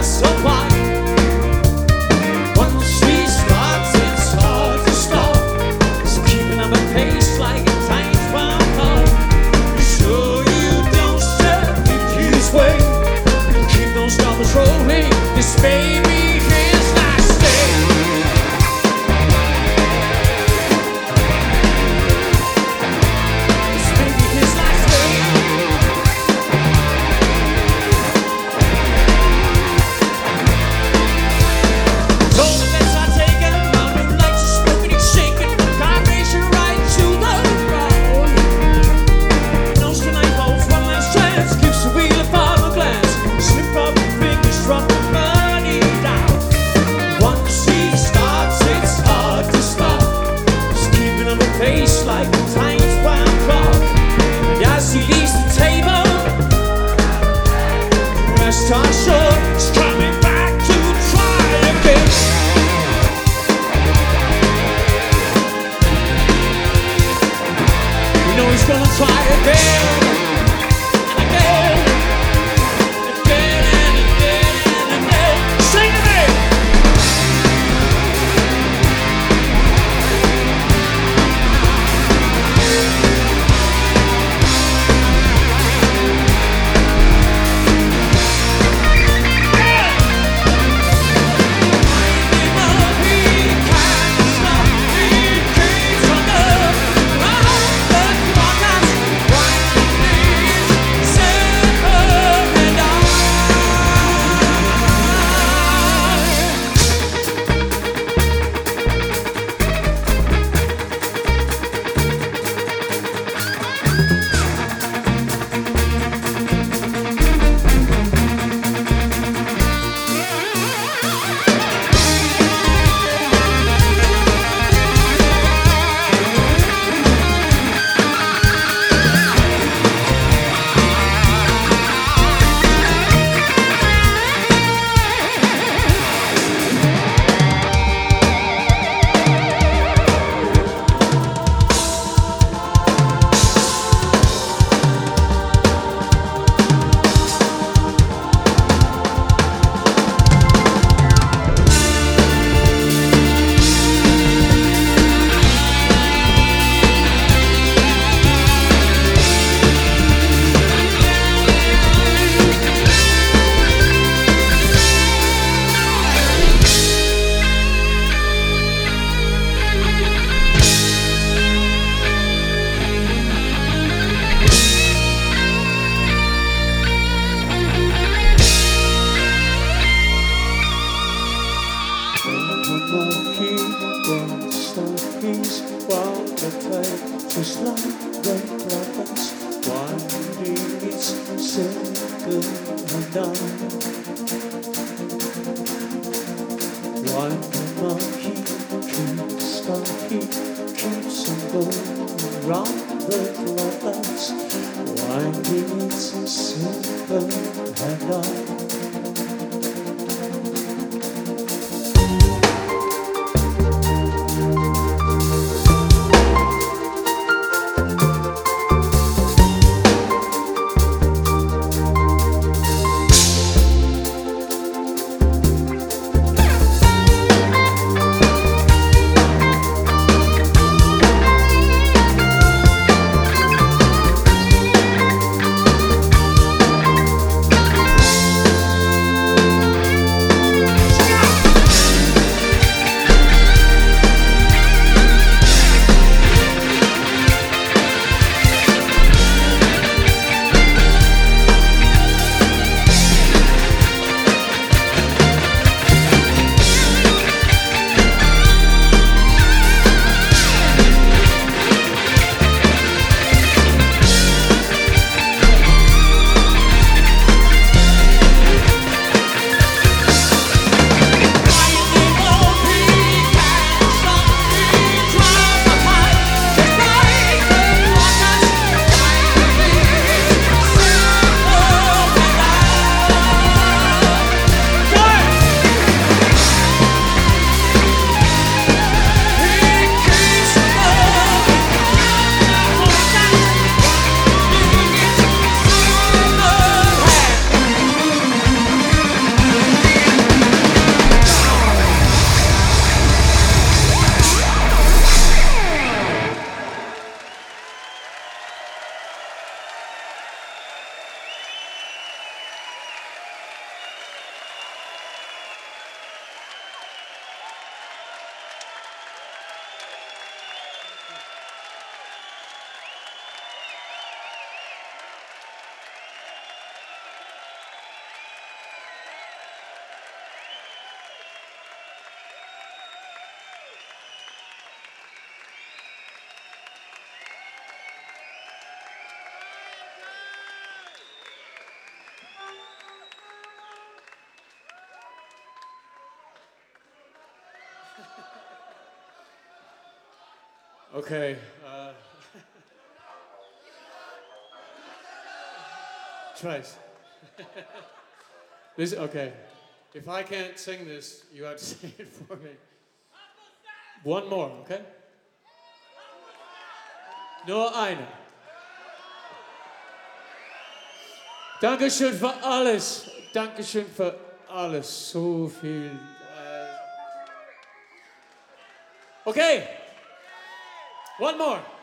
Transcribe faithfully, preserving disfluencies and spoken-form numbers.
so fine. Once she starts, it's hard to stop. So keeping up a pace like a tiny farm car. Sure you don't step into this way. Keep those numbers rolling. This may be his last day. This may be his last day. Told the bets I taken, mountain lights are smoking and shaking. Vibration right to the ground. Knows tonight holds one last chance. Gives the wheel a final glance. Slip up your fingers, drop the money down. Once she starts, it's hard to stop. Just keeping up a pace like a tiny round clock. And as she leaves the table, rest our shore, she's coming back to try again. You know he's gonna try again. And again. Again and again and again. Sing to me! Just like the prophets, winding its circle undone. While the monkey keeps stalking, keeps on going round the clockhouse, winding its circle undone. Okay. Uh, twice. This okay. If I can't sing this, you have to sing it for me. One more, okay? Nur eine. Dankeschön für alles. Dankeschön für alles. So viel. Äh. Okay. One more.